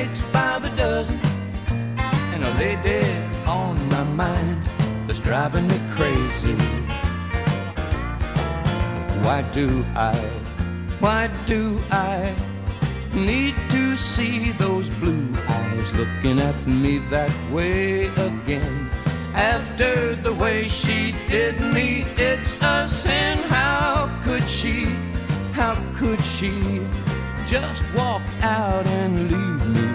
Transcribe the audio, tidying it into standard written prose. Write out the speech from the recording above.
heartaches by the dozen, and I lay dead on my mind that's driving me crazy. Why do I need to see those blue eyes looking at me that way again? After the way she did me, it's